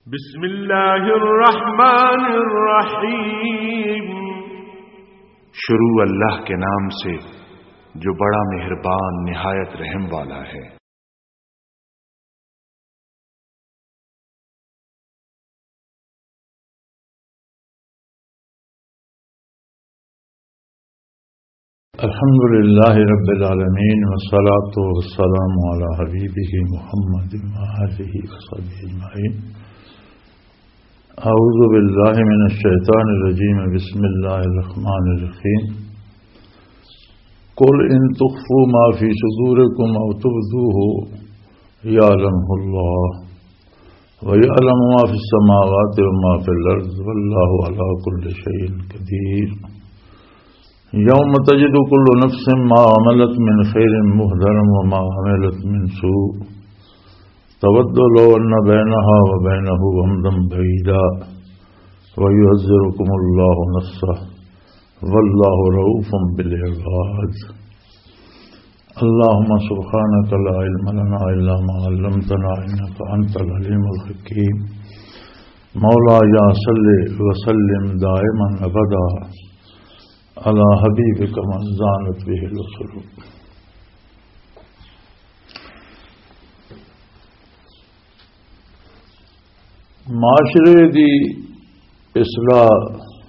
بسم اللہ الرحمن الرحیم، شروع اللہ کے نام سے جو بڑا مہربان نہایت رحم والا ہے۔ الحمد للہ رب العالمین والصلاة والسلام علی حبیبہ محمد وآلہ وصحبہ اجمعین۔ اعوذ باللہ من الشیطان الرجیم، بسم اللہ الرحمن الرحیم۔ قل ان تخفوا ما فی صدورکم او تبدوه یعلمہ اللہ ویعلم ما فی السماوات وما فی الارض واللہ علی کل شیء قدیر۔ یوم تجد کل نفس ما عملت من خیر محضرا وما عملت من سوء تود لو ان بینها وبینه امدا بعیدا ویحذرکم اللہ نفسہ واللہ رؤوف بالعباد۔ اللہم سبحانک لا علم لنا الا ما علمتنا انک انت العلیم الحکیم۔ مولایا صل وسلم دائما ابدا علی حبیبک من زانت بہ القلوب۔ معاشرے دی اصلاح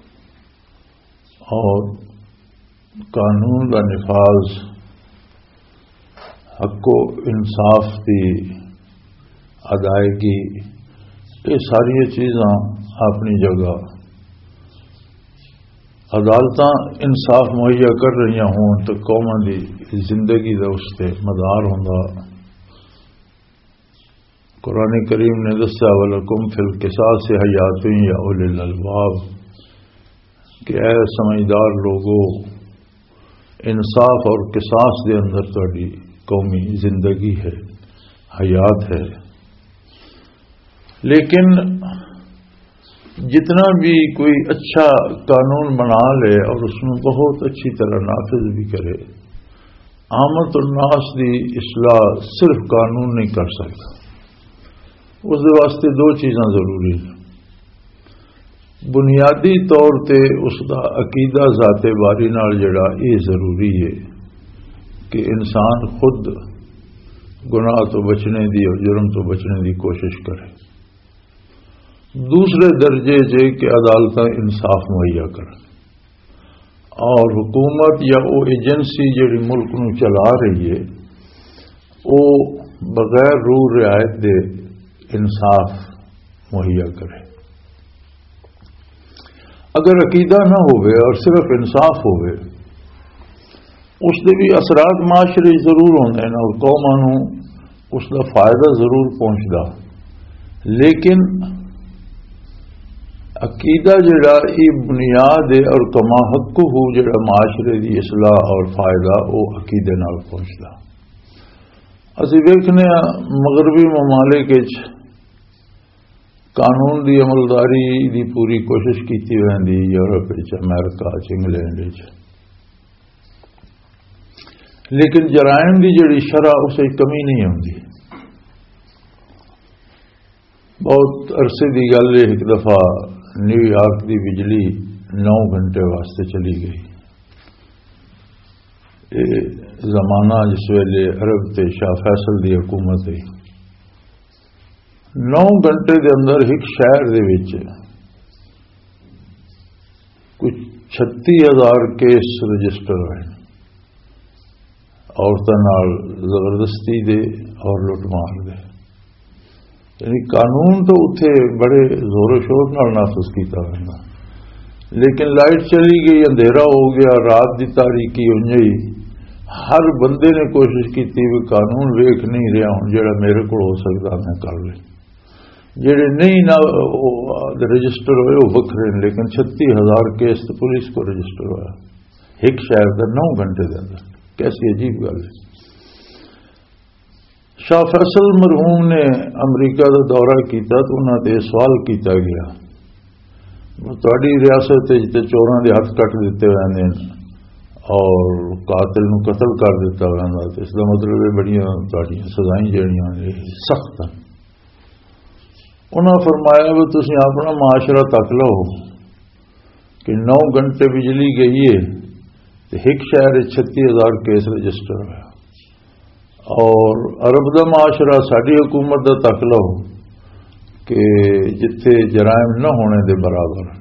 اور قانون کا نفاذ، حق و انصاف کی ادائیگی، یہ ساری چیزاں اپنی جگہ عدالتاں انصاف مہیا کر رہی ہوں تو قوماں دی زندگی دا اس تے مدار ہوندا۔ قرآن کریم نے دسیا وَلَكُمْ فِي الْقِصَاصِ حَیَاتٌ یا اُولِي الْأَلْبَابِ کہ اے سمجھدار لوگو، انصاف اور قصاص دے اندر تہاڈی قومی زندگی ہے، حیات ہے۔ لیکن جتنا بھی کوئی اچھا قانون بنا لے اور اس میں بہت اچھی طرح نافذ بھی کرے، عامت الناس دی اصلاح صرف قانون نہیں کر سکتا۔ اس دے واسطے دو چیزاں ضروری ہیں۔ بنیادی طور تے اس دا عقیدہ ذات باری نال جڑا یہ ضروری ہے کہ انسان خود گناہ تو بچنے دی اور جرم تو بچنے دی کوشش کرے۔ دوسرے درجے سے کہ عدالتاں انصاف مہیا کریں، اور حکومت یا وہ ایجنسی جڑی ملک نو چلا رہی ہے وہ بغیر روح رعایت دے انصاف مہیا کرے۔ اگر عقیدہ نہ ہوئے اور صرف انصاف ہوئے، اس دے بھی اثرات معاشرے ضرور ہوندے ہیں اور قوماں نو اس دا فائدہ ضرور پہنچدا، لیکن عقیدہ جڑا یہ بنیاد ہے اور کما حق ہو جڑا معاشرے دی اصلاح اور فائدہ وہ عقیدے نال پہنچدا۔ اسی ویکھنے مغربی ممالک وچ قانون دی عملداری دی پوری کوشش کیتی ویندی، یورپ وچ، امریکہ وچ، انگلینڈ وچ، لیکن جرائم دی جڑی شرح اسے کمی نہیں ہوندی۔ بہت عرصے دی گل ہے، ایک دفعہ نیو یارک دی بجلی 9 گھنٹے واسطے چلی گئی۔ یہ زمانہ جس ویلے عرب تے شاہ فیصل دی حکومت ہے۔ 9 گھنٹے دے اندر ایک شہر دے وچ کچھ 36,000 کیس رجسٹر ہوئے، عورتوں نال زبردستی دے اور لٹ مار دے۔ یعنی قانون تو اتنے بڑے زور و شور نال نافذ کیتا رہنا، لیکن لائٹ چلی گئی، اندھیرا ہو گیا، رات دی تاریکی ہی ہر بندے نے کوشش کی بھی قانون ویکھ نہیں رہا ہوں، جڑا میرے کو ہو سکتا میں کر لیں، جڑے نہیں نہ رجسٹر ہوئے وہ وکھرے، لیکن 36,000 کیس تو پولیس کو رجسٹر ہوا ایک شہر کا 9 گھنٹے کے اندر۔ کیسی عجیب گل ہے۔ شاہ فیصل مرحوم نے امریکہ کا دورہ کیتا تو انہوں نے سوال کیتا گیا، تہاڈی ریاست تے چوراں دے ہاتھ کٹ دیتے ہوئے اور قاتل نو قتل کر دیتا ہوا، اس کا مطلب ہے بڑی تہاڈیاں سزائیں جڑیاں سخت ہیں۔ انہوں فرمایا بھی تسی اپنا معاشرہ تک لو کہ 9 گھنٹے بجلی گئی ہے تو ایک شہر 36,000 کیس رجسٹر ہوا، اور عرب دا معاشرہ ساری حکومت دا تک لو کہ جتھے جرائم نہ ہونے دے برابر،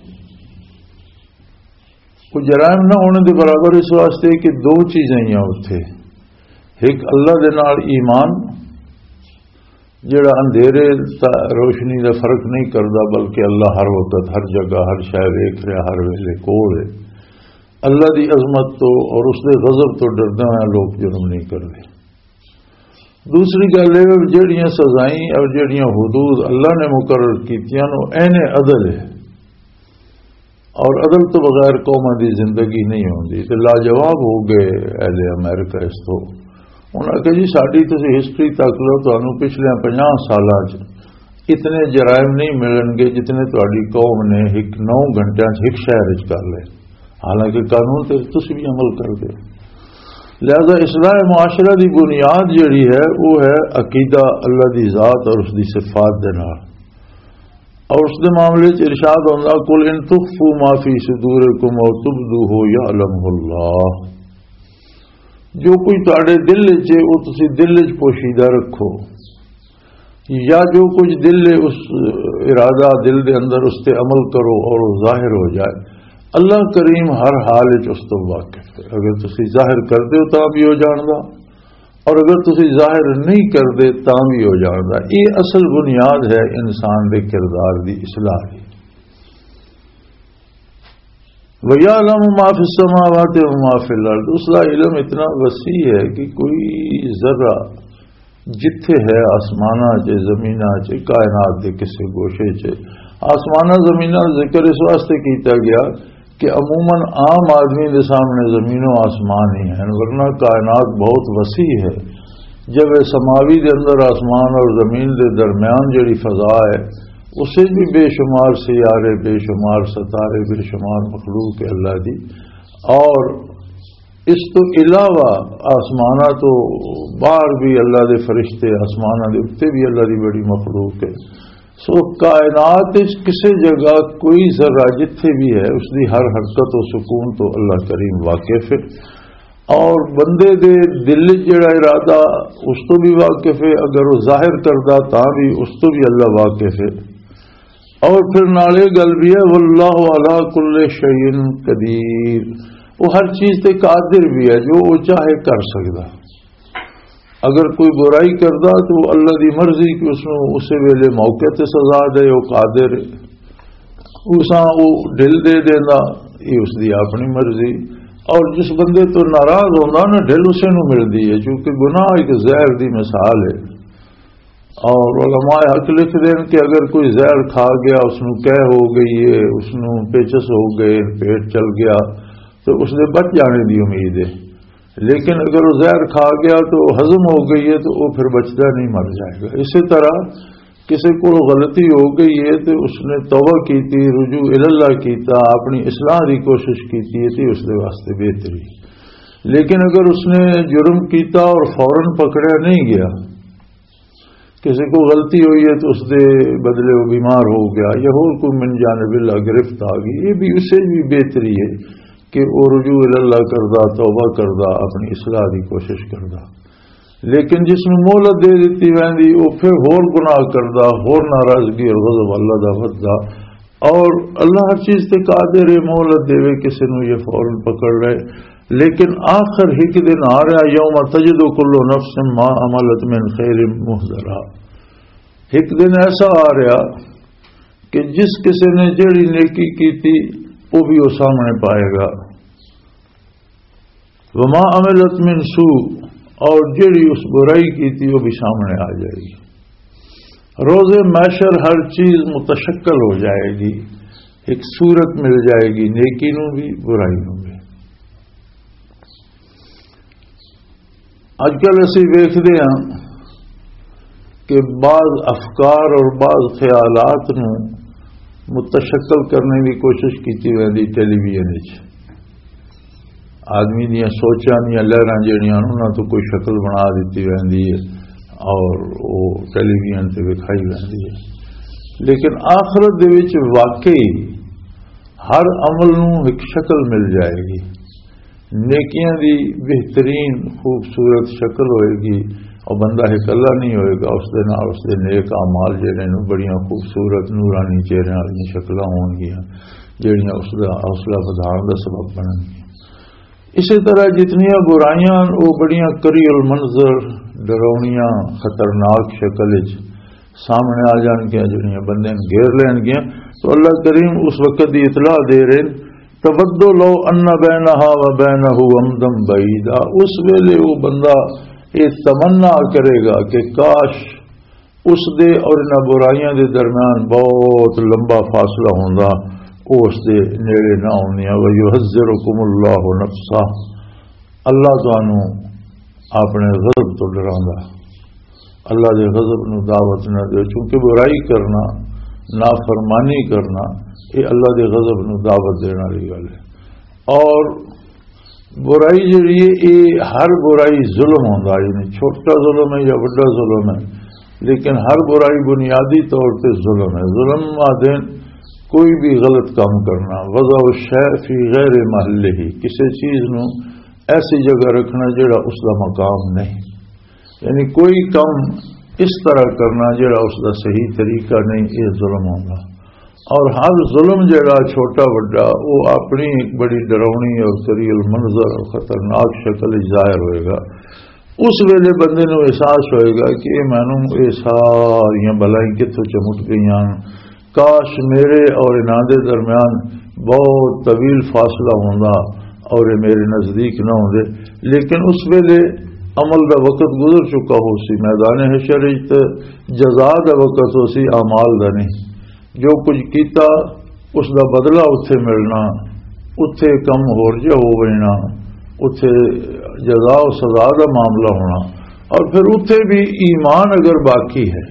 وہ جرائم نہ ہونے دے برابر اس واسطے کہ 2 چیزیں ہیں اتنے، ایک اللہ دے نال ایمان جڑا اندھیرے روشنی کا فرق نہیں کرتا، بلکہ اللہ ہر وقت ہر جگہ ہر شے ویکھ رہا، ہر ویلے کول ہے، اللہ دی عظمت تو اور اس دے غضب تو ڈردے ہوئے لوگ جرم نہیں کرتے۔ دوسری گل ہے جہڑیاں سزائیں اور جہڑیاں حدود اللہ نے مقرر کیتیاں نو عین عدل ہے، اور عدل تو بغیر قوم دی زندگی نہیں ہوندی۔ تے لاجواب ہو گئے اہل امریکہ اس تو، انہوں نے کہا جی ساری تسی ہسٹری تک لو، تمہیں پچھلے 50 سالوں اتنے جرائم نہیں ملن گے جتنے تاری قوم نے 9 گھنٹے ایک شہر کر لے، حالانکہ قانون تے تسی بھی عمل کر دے۔ لہذا اصلاح معاشرہ دی بنیاد جڑی ہے وہ ہے عقیدہ اللہ دی ذات اور اس دی صفات دے نال، اور اس دے معاملے ارشاد ہوتا قل ان تخفوا ما فی صدورکم او تبدوہ یعلمہ اللہ، جو کچھ تھوڑے دل چ وہ تسی دل چ پوشیدہ رکھو، یا جو کچھ دل اس ارادہ دل دے اندر اس تے عمل کرو اور وہ ظاہر ہو جائے، اللہ کریم ہر حال اس تو واقف ہے۔ اگر تسی ظاہر کرتے ہو تا بھی ہو جاندا، اور اگر تسی ظاہر نہیں کرتے تا بھی ہو جاندا۔ یہ اصل بنیاد ہے انسان دے کردار دی اصلاح دی۔ وَيَعْلَمُ مَا فِي السَّمَاوَاتِ وَمَا فِي الْأَرْضِ، اس کا علم اتنا وسیع ہے کہ کوئی ذرہ جتھے ہے آسمانہ چے زمینہ چے کائنات دے کسے گوشے چے، آسمانہ زمینہ ذکر اس واسطے کیتا گیا کہ عموماً عام آدمی دے سامنے زمین و آسمان ہی ہیں، ورنہ کائنات بہت وسیع ہے۔ جب سماوی دے اندر آسمان اور زمین دے درمیان جڑی فضا ہے اسے بھی بے شمار سیارے، بے شمار ستارے، بے شمار مخلوق ہے اللہ دی، اور اس تو علاوہ آسمانہ تو باہر بھی اللہ دے فرشتے، آسمانہ دے اتے بھی اللہ دی بڑی مخلوق ہے۔ سو کائنات کسی جگہ کوئی ذرہ جتھے بھی ہے اس دی ہر حرکت و سکون تو اللہ کریم واقف ہے، اور بندے دے دل جڑا ارادہ اس تو بھی واقف ہے، اگر وہ ظاہر کردہ تا بھی اس تو بھی اللہ واقف ہے۔ اور پھر نالے گل بھی ہے واللہ علی کل شیء قدیر، وہ ہر چیز تے قادر بھی ہے، جو وہ چاہے کر سکتا۔ اگر کوئی برائی کردا تو وہ اللہ دی مرضی کہ اس میں اسے ویلے موقع تے سزا دے، وہ قادر ہے، اساں وہ ڈل دے دینا، یہ اس دی اپنی مرضی۔ اور جس بندے تو ناراض ہوتا نا ڈل اسے نو ملتی ہے، چونکہ گناہ ایک زہر دی مثال ہے، اور علماء حق لکھ دین کہ اگر کوئی زہر کھا گیا، اس نو قے ہو گئی ہے، اس نو پیچس ہو گئے، پیٹ چل گیا تو اس نے بچ جانے دی امید ہے، لیکن اگر وہ زہر کھا گیا تو ہضم ہو گئی ہے تو وہ پھر بچتا نہیں، مر جائے گا۔ اسی طرح کسی کو غلطی ہو گئی ہے تو اس نے توبہ کیتی، رجوع اللہ کیتا، اپنی اصلاح کی کوشش کیتی تھی، اس کے واسطے بہتری۔ لیکن اگر اس نے جرم کیتا اور فوراً پکڑا نہیں گیا، کسی کو غلطی ہوئی ہے تو اس دے بدلے وہ بیمار ہو گیا یا اور کوئی من جانب اللہ گرفت آ گئی، یہ بھی اسے بھی بہتری ہے کہ وہ رجوع اللہ کردہ، توبہ کردہ، اپنی اصلاح کی کوشش کردہ۔ لیکن جس میں مہلت دے دیتی ویندی وہ پھر ہور گناہ کردہ، ہور ناراضگی اور غضب اللہ دا ودہ، اور اللہ ہر چیز تے قادر ہے، مہلت دے کسی نو یہ فوراً پکڑ رہے، لیکن آخر ایک دن آ رہا یوم تجد کل نفس ما عملت من خیر محضرا، ایک دن ایسا آ رہا کہ جس کسی نے جڑی نیکی کی تھی وہ بھی وہ سامنے پائے گا، وما عملت من سوء، اور جڑی اس برائی کی تھی وہ بھی سامنے آ جائے گی۔ روز محشر ہر چیز متشکل ہو جائے گی، ایک صورت مل جائے گی، نیکی نو بھی برائی نو بھی۔ اج کل اسی ویکھدے ہاں کہ بعض افکار اور بعض خیالات نو متشکل کرنے کی کوشش کی ویندی ٹیلی ویژن وچ، آدمی دیا سوچاں دیا لہراں جہڑیاں انہاں تو کوئی شکل بنا دیتی ویندی ہے اور وہ ٹیلی ویژن تے وکھائی ویندی ہے۔ لیکن آخرت دے وچ واقعی ہر عمل نوں ایک شکل مل جائے گی، نیکیاں دی بہترین خوبصورت شکل ہوئے گی، اور بندہ اکلا نہیں ہوئے گا، اس دے نال اس دے نیک اعمال جڑے نے بڑیاں خوبصورت نورانی چہرے والی شکلاں ہون گیاں جڑیاں اس دا حوصلہ ودھان دا سبب بنن گی۔ اسی طرح جتنیاں برائیاں وہ بڑیاں کری المنظر ڈراؤنیاں خطرناک شکل سامنے آ جان گیا، جڑیاں بندے گھیر لین گیا، تو اللہ کریم اس وقت دی اطلاع دے رہے تودو لو ان بینہا و بینہ امدا بعیدا، اس ویلے وہ بندہ یہ تمنا کرے گا کہ کاش اس دے اور انہاں برائیاں دے درمیان بہت لمبا فاصلہ ہوندا، اس دے نیڑے نہ ہونیاں۔ وَيُحَذِّرُكُمُ اللَّهُ نَفْسَهُ، اللہ تانوں اپنے غضب تو ڈراندا، اللہ دے غضب نو دعوت نہ دے، چونکہ برائی کرنا نافرمانی کرنا یہ اللہ دے غضب نو دعوت دینے والی گل ہے۔ اور برائی جڑی ہے یہ ہر برائی ظلم ہوندا، یعنی چھوٹا ظلم ہے یا بڑا ظلم ہے، لیکن ہر برائی بنیادی طور پہ ظلم ہے۔ ظلم آدین کوئی بھی غلط کام کرنا، وضع الشیء فی غیر محلہ، کسی چیز نو ایسی جگہ رکھنا جڑا اس دا مقام نہیں، یعنی کوئی کام اس طرح کرنا جڑا اس دا صحیح طریقہ نہیں، یہ ظلم ہوگا۔ اور ہر ظلم جڑا چھوٹا بڑا وہ اپنی ایک بڑی ڈراؤنی اور کری المنظر اور خطرناک شکل ظاہر ہوئے گا۔ اس ویلے بندے نو احساس ہوئے گا کہ مینوں یہ ساریاں بلائیں کتوں چمٹ گئیاں، کاش میرے اور انہاں دے درمیان بہت طویل فاصلہ ہوندا اور یہ میرے نزدیک نہ ہوندے، لیکن اس ویلے عمل دا وقت گزر چکا ہو سی، میدان حشر جزا دا وقت ہو سی، اعمال دا نہیں۔ جو کچھ کیتا اس دا بدلہ اتھے ملنا، اتھے کم ہور جا ہو بننا، اتھے جزا و سزا دا معاملہ ہونا، اور پھر اتھے بھی ایمان اگر باقی ہے،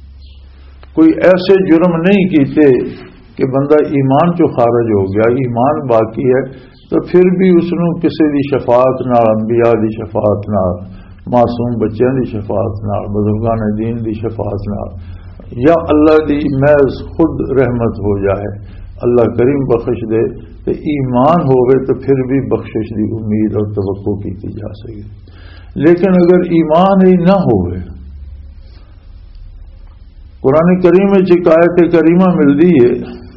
کوئی ایسے جرم نہیں کیتے کہ بندہ ایمان چو خارج ہو گیا، ایمان باقی ہے، تو پھر بھی اس نو کسی دی شفاعت نال، انبیاء دی شفاعت نال، معصوم بچیاں دی شفاعت نال، بزرگان دین دی شفاعت نال، یا اللہ دی محض خود رحمت ہو جائے، اللہ کریم بخش دے، تو ایمان ہوئے تو پھر بھی بخشش دی امید اور توقع کی جا سکے۔ لیکن اگر ایمان ہی نہ ہوئے، قرآن کریم میں ایک آیت کریمہ ملتی ہے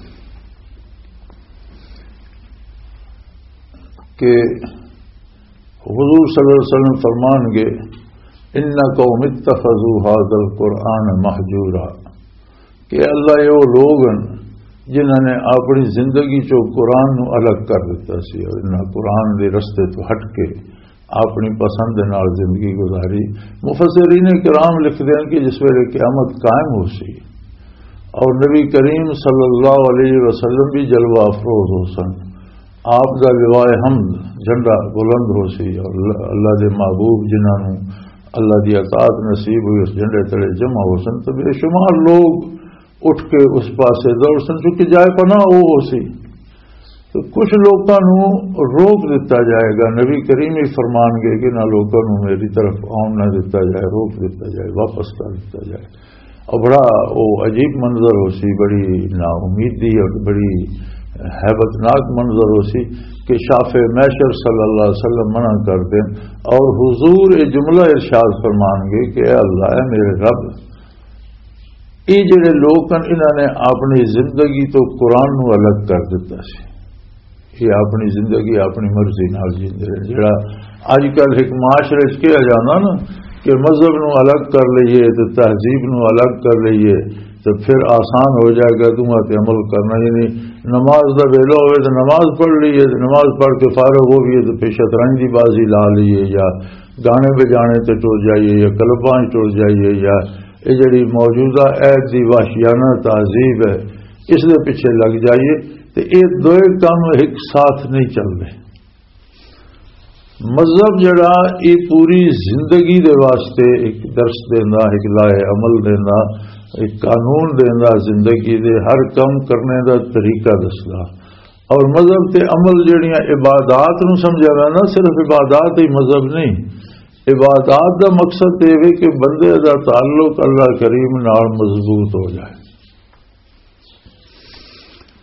کہ حضور صلی اللہ علیہ وسلم فرمان گے ان قوم اتخذوا هذا القرآن مہجورا، کہ اللہ یہ وہ لوگ ہیں جنہوں نے اپنی زندگی چو قرآن نو الگ کر دیتا سی، اور انہاں قرآن دے رستے تو ہٹ کے اپنی پسند نال زندگی گزاری۔ مفسرین کرام لکھتے ہیں کہ جس ویلے قیامت قائم ہو سی اور نبی کریم صلی اللہ علیہ وسلم بھی جلوہ افروز ہو سن، آپ دا لوائے حمد جھنڈا بلند ہو سی، اور اللہ دے محبوب جنہاں نو اللہ دی اطاعت نصیب ہوئی اس جھنڈے تلے جمع ہو سن، تو بے شمار لوگ اٹھ کے اس پاسے دوڑ سن، چونکہ جائے پناہ وہ ہو سی، تو کچھ لوگوں روک دیتا جائے گا۔ نبی کریم ہی فرمان گے کہ نہ لوگوں میری طرف آن نہ دیتا جائے، روک دیتا جائے، واپس کر دیتا جائے، اور بڑا وہ عجیب منظر ہو سی، بڑی نا امیدی اور بڑی ہیبتناک منظر ہو سی کہ شافع محشر صلی اللہ علیہ وسلم منع کر دیں، اور حضور یہ جملہ ارشاد فرمان گے کہ اے اللہ، اے میرے رب، یہ جڑے لوگ ہیں انہوں نے اپنی زندگی تو قرآن نو الگ کر دیتا سی، یہ اپنی زندگی اپنی مرضی نال جیندے رہے، جڑا اج کل ایک معاشرے کیا جانا نا کہ مذہب نو الگ کر لئیے تو تہذیب نو الگ کر لئیے تو پھر آسان ہو جائے گا تمہاں تے عمل کرنا، یعنی نماز دا ویلا ہوئے تو نماز پڑھ لیے، نماز پڑھ کے فارغ ہو گئے تو پھر شطرنج دی بازی لا لیے، یا گانے بجانے تے ٹر جائیے، یا کلباں ٹر جائیے، یا یہ جڑی موجودہ عہد دی وحشیانہ تہذیب ہے اس دے پیچھے لگ جائیے، تو یہ دو کام ایک ساتھ نہیں چل رہے۔ مذہب جڑا یہ پوری زندگی دے واسطے ایک درس دینا، ایک لائے عمل دینا، ایک قانون دینا، زندگی دے ہر کام کرنے دا طریقہ دسنا، اور مذہب تے عمل جڑیاں عبادات نو سمجھا نا، صرف عبادات ہی مذہب نہیں، عبادات دا مقصد یہ ہے کہ بندے دا تعلق اللہ کریم نال مضبوط ہو جائے،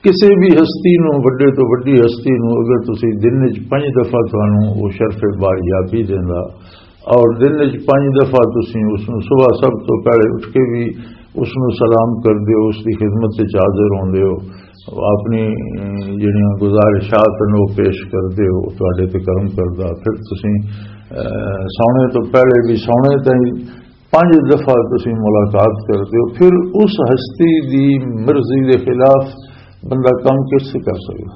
کسی بھی ہستی نو وڈے تو وڈی ہستی نو اگر تسی دن وچ 5 دفعہ تانوں وہ شرف باریابی دیندا اور دن وچ 5 دفعہ تسی اس نو صبح سب تو پہلے اٹھ کے بھی اس نو سلام کر دیو، اس کی خدمت وچ حاضر ہوندے ہو، اپنی جڑیاں گزارشات نو پیش کر دیو، تواڈے تے کرم کردا، پھر تسی سونے تو پہلے بھی سونے تائیں 5 دفعہ تسی ملاقات کر دیو، پھر اس ہستی دی مرضی دے خلاف بندہ کم کس سے کر سکتا؟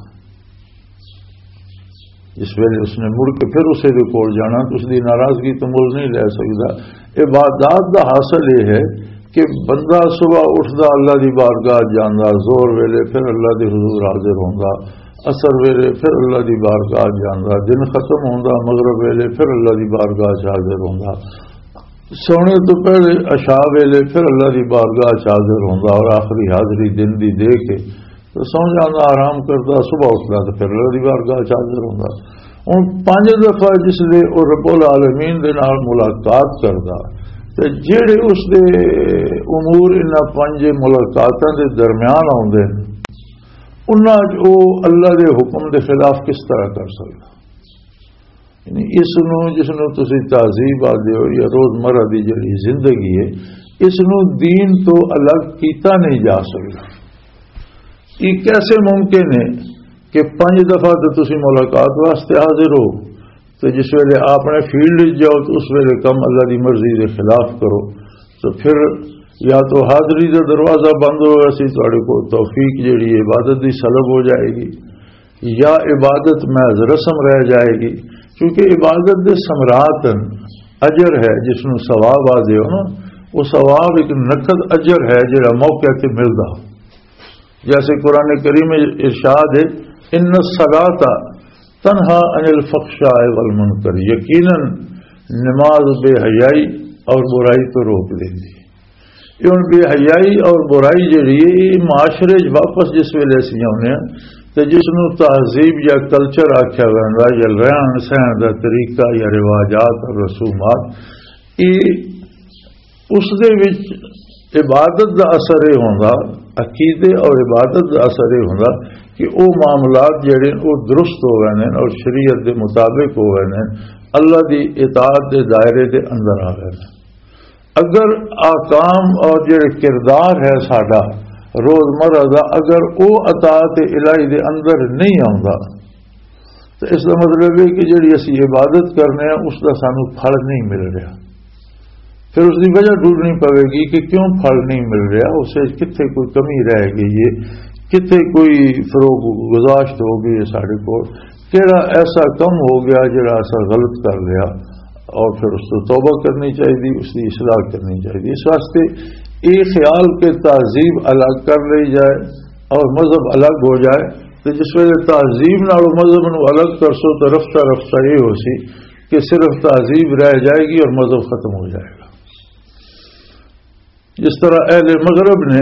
جس ویلے اس نے مڑ کے پھر اسے دے کول جانا تو اس دی ناراضگی تو مول نہیں لے سکتا۔ عبادات دا حاصل یہ ہے کہ بندہ صبح اٹھدا اللہ دی بارگاہ جاندا، زور ویلے پھر اللہ دی حضور حاضر ہوندا، اثر ویلے پھر اللہ دی بارگاہ جاندا، دن ختم ہوندا مغرب ویلے پھر اللہ دی بارگاہ حاضر ہوندا، سونے تو پہلے عشاء ویلے پھر اللہ دی بارگاہ حاضر ہوندا، اور آخری حاضری دن دی دے کے تو سو جانا آرام کرتا، صبح اٹھتا تو پھر اللہ دی بارگاہ حاضر ہوندا۔ ہن 5 دفعہ جس لے او رب العالمین دے نال ملاقات کردا تے جڑے اس دے امور انہاں 5 ملاقاتاں دے درمیان آوندے انہاں او اللہ دے حکم دے خلاف کس طرح کر سکدا؟ یعنی اس نو جس نو تسی تہذیب آدے ہو یا روزمرہ دی جڑی زندگی ہے اس نو دین تو الگ کیتا نہیں جا سکدا۔ یہ کیسے ممکن ہے کہ 5 دفعہ تو تسی ملاقات واسطے حاضر ہو تو جس ویلے آپ نے فیلڈ جاؤ تو اس ویلے کم اللہ دی مرضی دے خلاف کرو تو پھر یا تو حاضری دا دروازہ بند ہوگا سی تواڈے کو توفیق جیڑی عبادت دی سلب ہو جائے گی یا عبادت محض رسم رہ جائے گی، کیونکہ عبادت دے ثمرات اجر ہے جس نو ثواب آدے ہو نا، وہ ثواب ایک نقد اجر ہے جڑا موقع تے ملدا، جیسے قرآن کریم میں ارشاد ہے ان الصلاۃ تنہا عن الفحشاء والمنکر، یقیناً نماز بے حیائی اور برائی تو روک دیندی۔ یہ بے حیائی اور برائی جڑی ہے معاشرے واپس جس ویلے اسی آنے تو جس نو تہذیب یا کلچر آکھیا ویندا یا رہن سہن دا طریقہ یا رواجات اور رسومات، یہ اس دے وچ عبادت دا اثر یہ ہوندا، عقیدے اور عبادت دا اثر یہ ہوندا کہ وہ معاملات جڑے وہ درست ہو گئے ہیں اور شریعت دے مطابق ہو گئے ہیں، اللہ دی اطاعت دے دائرے دے اندر آ گئے ہیں۔ اگر آکام اور جڑے کردار ہے ساڈا روزمرہ دا اگر وہ اطاعت الہی دے اندر نہیں آندا تو اس کا مطلب ہے کہ جڑی اسی عبادت کرنے ہیں اس کا سانو پھل نہیں مل رہا، پھر اس کی وجہ ڈھونڈنی پڑے گی کہ کیوں پھل نہیں مل رہا، اسے کتنے کوئی کمی رہ گئی ہے، کتنے کوئی فروغ گزاشت ہو گئی ہے، سارے کو کیڑا ایسا کم ہو گیا جڑا ایسا غلط کر لیا، اور پھر اس کو توبہ کرنی چاہیے، اس کی اصلاح کرنی چاہیے۔ اس واسطے یہ خیال کہ تہذیب الگ کر لی جائے اور مذہب الگ ہو جائے تو جس وجہ تہذیب نال مذہب نو الگ کر سو تو رفتہ رفتہ یہ ہو سی کہ صرف تہذیب رہ جائے گی اور مذہب ختم ہو جائے گا۔ جس طرح اہل مغرب نے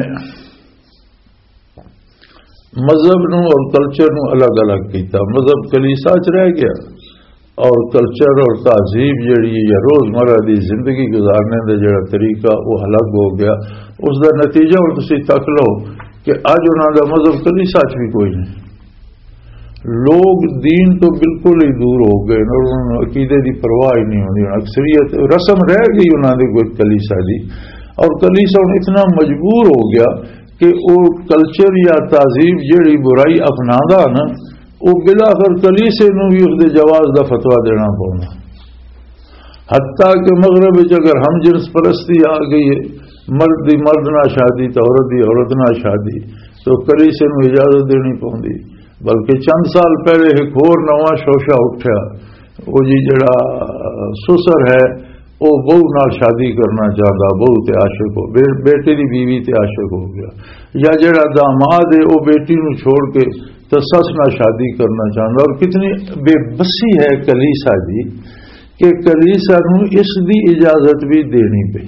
مذہب نو اور کلچر نو الگ الگ کیتا، مذہب کلیسا چ رہ گیا اور کلچر اور تہذیب جڑی یا روزمرہ دی زندگی گزارنے دا جڑا طریقہ وہ الگ ہو گیا۔ اس دا نتیجہ ہن تسی تک لو کہ اج انہاں دا مذہب کلیسا چ بھی کوئی نہیں، لوگ دین تو بالکل ہی دور ہو گئے اور انہوں نے عقیدے دی پرواہ ہی نہیں ہوندی، اکثریت رسم رہ گئی انہاں دی کوئی کلیسا دی، اور کلیسا اتنا مجبور ہو گیا کہ وہ کلچر یا تہذیب جڑی برائی اپنادا نا وہ بلاخر کلیسے نو بھی اس دے جواز دا فتویٰ دینا پڑنا، حتیٰ کہ مغرب اگر ہم جنس پرستی آ گئی ہے، مرد دی مرد نہ شادی تو عورت دی عورت نہ شادی، تو کلیسے نو اجازت دینی پوندی۔ بلکہ چند سال پہلے ایک اور نواں شوشہ اٹھا، وہ جی جڑا سسر ہے وہ بہو نال شادی کرنا چاہتا، بہو تے عاشق ہو، بیٹے دی بیوی تے عاشق ہو گیا، یا جڑا داماد ہے وہ بیٹی نو چھوڑ کے تو سس نال شادی کرنا چاہتا۔ اور کتنی بے بسی ہے کلیسا دی کہ کلیسا نو اس دی اجازت بھی دینی پئی،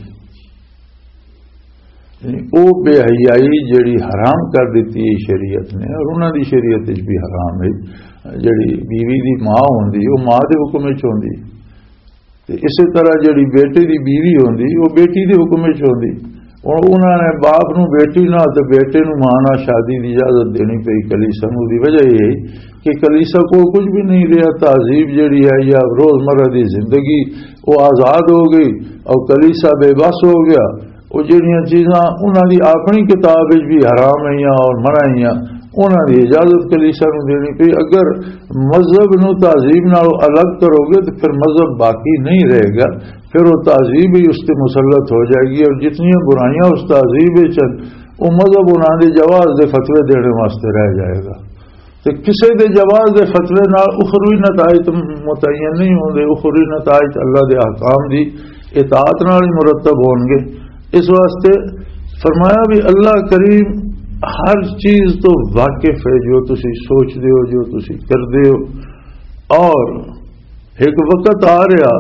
وہ بے حیائی جڑی حرام کر دیتی ہے شریعت نے، اور انہاں دی شریعت بھی حرام ہے، جڑی بیوی دی ماں ہوندی وہ ماں دے حکم وچ ہوندی، اسی طرح جڑی بیٹے دی بیوی ہوندی وہ بیٹی دے حکم وچ ہوندی، اور انہوں نے باپ نو بیٹی نہ تو بیٹے نو ماں نہ شادی کی اجازت دینی پئی کلیسا نو. دی وجہ یہی کہ کلیسا کو کچھ بھی نہیں رہا، تہذیب جڑی ہے یا روزمرہ دی زندگی وہ آزاد ہو گئی اور کلیسا بے بس ہو گیا. وہ جہاں چیزاں انہوں دی اپنی کتاب بھی حرام ہیں اور منع ہیں انہوں دی اجازت کلیسا نو دینی پئی. اگر مذہب نو تہذیب نال الگ کرو گے تو پھر مذہب باقی نہیں رہے گا، پھر وہ تہذیب ہی اس سے مسلط ہو جائے گی، اور جتنی برائیاں اس تہذیب وہ مذہب انہوں دے جواز دے فتوے دینے واسطے رہ جائے گا. تو کسی دے جواز دے فتوے نال اخروی نتائج متعین نہیں ہوں گے، اخروی نتائج اللہ دے احکام دی اطاعت نال ہی مرتب ہون گے. اس واسطے فرمایا بھی اللہ کریم ہر چیز تو واقف ہے، جو تسی سوچ دے ہو، جو تسی کر دے ہو. اور ایک وقت آ رہا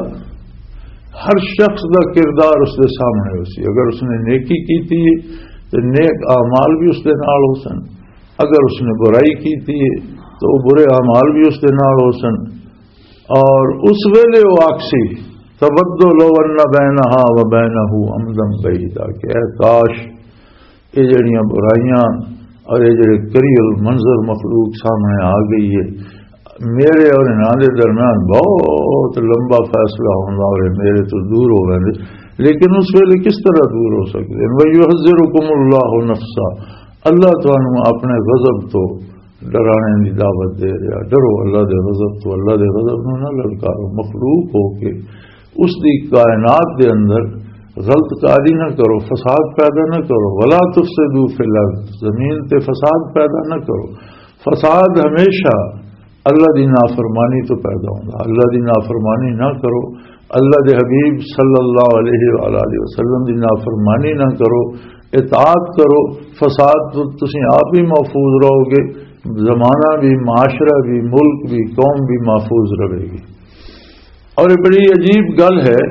ہر شخص دا کردار اس دے سامنے ہو سی. اگر اس نے نیکی کی تھی تو نیک اعمال بھی اس دے نال ہو سن، اگر اس نے برائی کی تھی تو برے اعمال بھی اس دے نال ہو سن. اور اس ویلے وہ آکسی تودو لو ان بینہا و بینہ امدا بعیدا کہ اے کاش یہ جڑیاں برائیاں اور یہ جڑے کریل منظر مخلوق سامنے آ گئی ہے، میرے اور انہاں دے درمیان بہت لمبا فیصلہ ہونا اور میرے تو دور ہو گئے. لیکن اس ویلے کس طرح دور ہو سکتے ہیں؟ وَيُحْذِرُكُمُ اللَّهُ نَفْسَهُ، اللہ تانوں اپنے غضب تو ڈرانے کی دعوت دے رہا. ڈرو اللہ دے غضب تو، اللہ دے غضب نو نہ للکارو. مخلوق ہو کے اس دی کائنات دے اندر غلط کاری نہ کرو، فساد پیدا نہ کرو. وَلَا تُفْسِدُوا فِي الْأَرْضِ، زمین تے فساد پیدا نہ کرو. فساد ہمیشہ اللہ دی نافرمانی تو پیدا ہوگا. اللہ دی نافرمانی نہ کرو، اللہ دے حبیب صلی اللہ علیہ وآلہ وسلم دی نافرمانی نہ کرو، اطاعت کرو. فساد تو تسی آپ بھی محفوظ رہو گے، زمانہ بھی، معاشرہ بھی، ملک بھی، قوم بھی محفوظ رہے گی. اور یہ بڑی عجیب گل ہے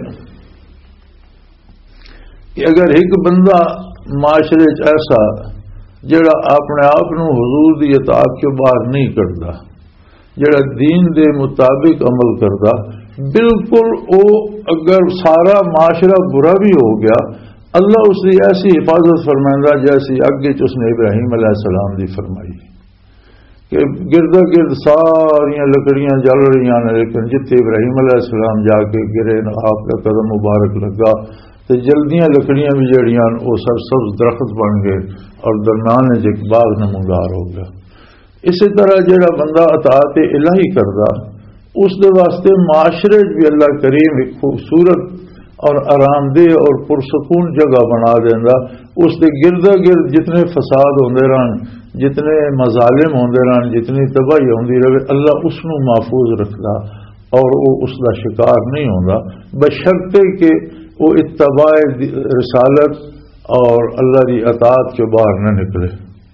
کہ اگر ایک بندہ معاشرے ایسا جڑا اپنے آپ نو حضور دی اطاعت کے باہر نہیں کرتا، جڑا دین دے مطابق عمل کرتا، بالکل او اگر سارا معاشرہ برا بھی ہو گیا اللہ اس کی ایسی حفاظت فرمائندہ جیسی اگے اس نے ابراہیم علیہ السلام دی فرمائی کہ گردا گرد ساریاں لکڑیاں جل رہی ہیں، لیکن جتنے ابراہیم علیہ السلام جا کے گرے نہ آپ کا قدم مبارک لگا تو جلدیاں لکڑیاں بھی جڑیاں وہ سرسبز درخت بن گئے اور درمیان ایک باغ نمودار ہو گیا. اسی طرح جڑا بندہ اطاعت الہی کردا اس دے واسطے معاشرے بھی اللہ کریم ایک خوبصورت اور آرام دہ اور پرسکون جگہ بنا دینا. اس دے گردا گرد جتنے فساد ہوندے رہن، جتنے مظالم ہوندے رہن، جتنی تباہی ہوندی رہے، اللہ اس نو محفوظ رکھدا اور وہ اس دا شکار نہیں ہوندا، بشرطے کہ وہ اتباع رسالت اور اللہ دی اطاعت کے باہر نہ نکلے.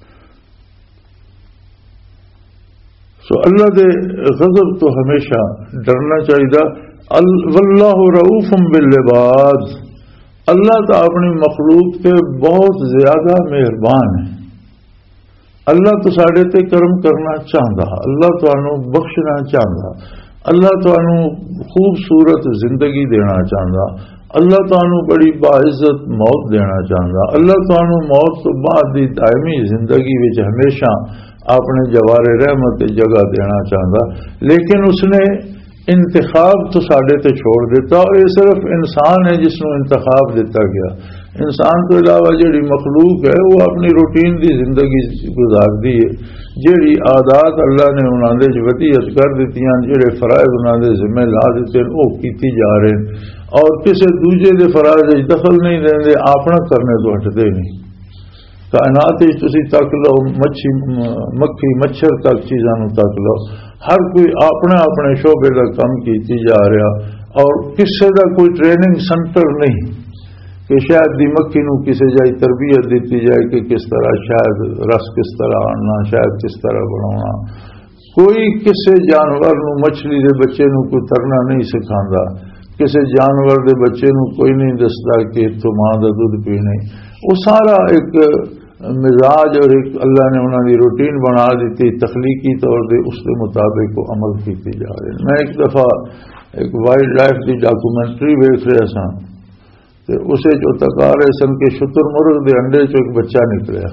سو اللہ دے غضب تو ہمیشہ ڈرنا چاہیے. واللہ رؤوف بالعباد، اللہ تو اپنی مخلوق تے بہت زیادہ مہربان ہے. اللہ تو ساڈے تے کرم کرنا چاہتا، اللہ تانوں بخشنا چاہتا، اللہ تانوں خوبصورت زندگی دینا چاہتا، اللہ تانوں بڑی باعزت موت دینا چاہتا، اللہ تانوں موت تو بعد دی دائمی زندگی وچ ہمیشہ اپنے جوار رحمت جگہ دینا چاہتا. لیکن اس نے انتخاب تو ساڈے تے چھوڑ دیتا، اور یہ صرف انسان ہے جس کو انتخاب دیتا گیا. انسان تو علاوہ جڑی مخلوق ہے وہ اپنی روٹین دی زندگی گزارتی ہے، جڑی عادات اللہ نے انہوں نے ودیت کر دیتی ہیں، جڑے فرائض انہوں نے ذمہ لا دیتے ہیں وہ کیتی جا رہے ہیں، اور کسی دوجے دے فرائض دخل نہیں دیں، اپنا کرنے تو ہٹتے نہیں. کائنات تسی تک لو، مکھی مچھر تک چیزاں تک لو، ہر کوئی اپنے اپنے شعبے کا کام کیتی جا رہا، اور کسی کا کوئی ٹریننگ سینٹر نہیں کہ شاید دی مکھی نو کسی جائے تربیت دیتی جائے کہ کس طرح شاید رس کس طرح آنا، شاید کس طرح بنانا. کوئی کسی جانور نو مچھلی دے بچے نو کوئی ترنا نہیں سکھاندا، کسی جانور دے بچے نو کوئی نہیں دستا کہ تو ماں دا دودھ پینے. وہ سارا ایک مزاج اور ایک اللہ نے انہوں نے روٹین بنا دیتی، تخلیقی طور سے اس کے مطابق وہ عمل کیتی جا رہے. میں ایک دفعہ ایک وائلڈ لائف کی ڈاکومنٹری دیکھ رہا سا تے اسے جو تکا رہے سن کہ شتر مرغ دے انڈے چو ایک بچہ نکلیا،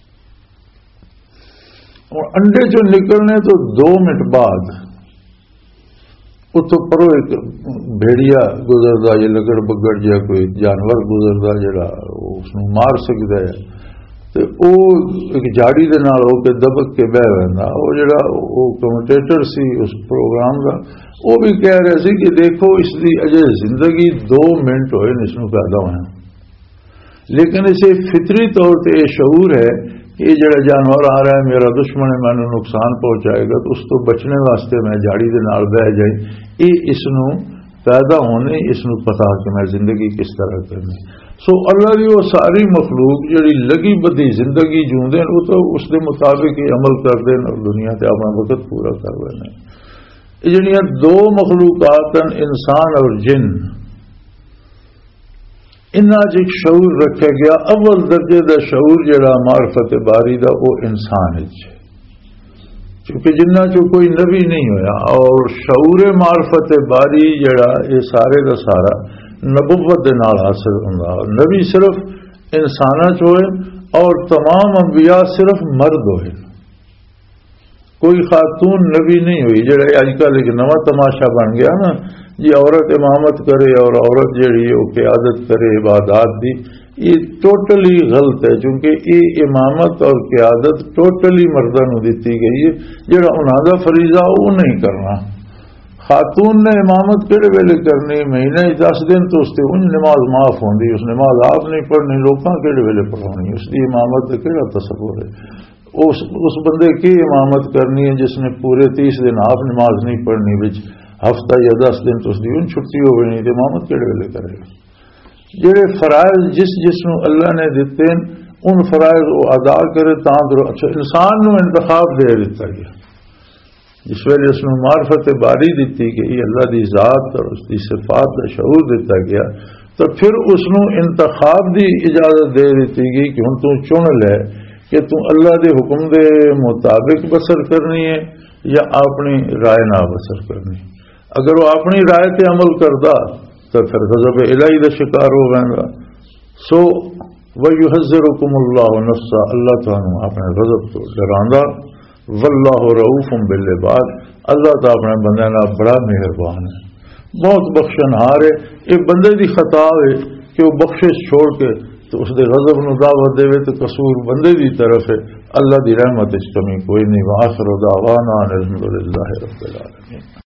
اور انڈے چو نکلنے تو 2 منٹ بعد اتو پرو ایک بھیڑیا گزردا یا لگڑ بگڑ جا کوئی جانور گزردا جڑا اس نوں مار سکدا ہے، تے او ایک جاڑی دے نال ہو کے دبک کے بہ رہندا۔ او جڑا او کمنٹیٹر سی اس پروگرام دا، وہ بھی کہہ رہے سی کہ دیکھو اس دی اجے زندگی 2 منٹ ہوئے اس نوں پیدا ہوئے، لیکن اسے فطری طور تے یہ شعور ہے کہ یہ جڑا جانور آ رہا ہے میرا دشمن ہے، میں نے نقصان پہنچائے گا، تو اس تو بچنے واسطے میں جاڑی دے نال بہ جائی۔ یہ اس نوں پیدا ہونے اس نوں پتا کہ میں زندگی کس طرح کرنی۔ سو اللہ دی وہ ساری مخلوق جڑی لگی بدی زندگی جیندے وہ تو اس دے مطابق ہی عمل کردے اور دنیا تے اپنا وقت پورا کر رہے ہیں۔ جڑیاں 2 مخلوقات ہیں انسان اور جن، انہاں ایک شعور رکھا گیا۔ اول درجے دا شعور جڑا معرفت باری دا وہ انسان ہے، کیونکہ جنہ چو کوئی نبی نہیں ہویا، اور شعور معرفت باری جڑا یہ سارے دا سارا نبوت دے نال حاصل ہوندا۔ نبی صرف انساناں چ ہوئے اور تمام انبیاء صرف مرد ہوئے، کوئی خاتون نبی نہیں ہوئی۔ جڑا اج کل ایک نواں تماشا بن گیا نا جی، عورت امامت کرے اور عورت جڑی وہ قیادت کرے عبادات دی، یہ ٹوٹلی غلط ہے، کیونکہ یہ امامت اور قیادت ٹوٹلی مردوں نو دتی گئی ہے۔ جڑا انہاں دا فریضہ وہ نہیں کرنا۔ خاتون نے امامت کہڑے ویلے کرنی، مہینے 10 دن تو اس سے انج نماز معاف ہوندی، اس نماز آپ نہیں پڑھنی، لوکاں کہڑے ویلے پڑھانی، اس کی امامت کا کہڑا تصور ہے؟ اس بندے کی امامت کرنی ہے جس نے پورے 30 دن آپ نماز نہیں پڑھنی، بچ ہفتہ یا 10 دن تو اس کی ان چھٹی ہو گئی، تو امامت کہڑے ویلے کرے گا؟ جڑے فرائض جس نو اللہ نے دیتے ہیں ان فرائض وہ ادا کرے تاں اچھا انسان نو انتخاب دے دیتا گیا، جس ویلے اس میں معرفت باری دیتی گئی، اللہ دی ذات اور اس دی صفات کا شعور دیتا گیا، تو پھر اس نو انتخاب دی اجازت دے دیتی گئی کہ ہن تو چن لے کہ تو اللہ دے حکم دے مطابق بسر کرنی ہے یا اپنی رائے نہ بسر کرنی۔ اگر وہ اپنی رائے تے عمل کردا تو پھر غضب الہی دا شکار ہو گا۔ سو وَيُحَذِّرُكُمُ اللَّهُ نَفْسَ، اللہ تعالیٰ اپنے غضب تو ڈراندا، واللہ رؤوف بالعباد، اللہ تعالیٰ اپنے بندے نال بڑا مہربان ہے، بہت بخشنہار ہے۔ یہ بندے دی خطا ہے کہ وہ بخشش چھوڑ کے تو اس دے غضب نو دعوت دے تو قصور بندے دی طرف ہے، اللہ دی رحمت اس کمی کوئی نہیں۔ وآخر دعوانا الحمدللہ رب العالمین۔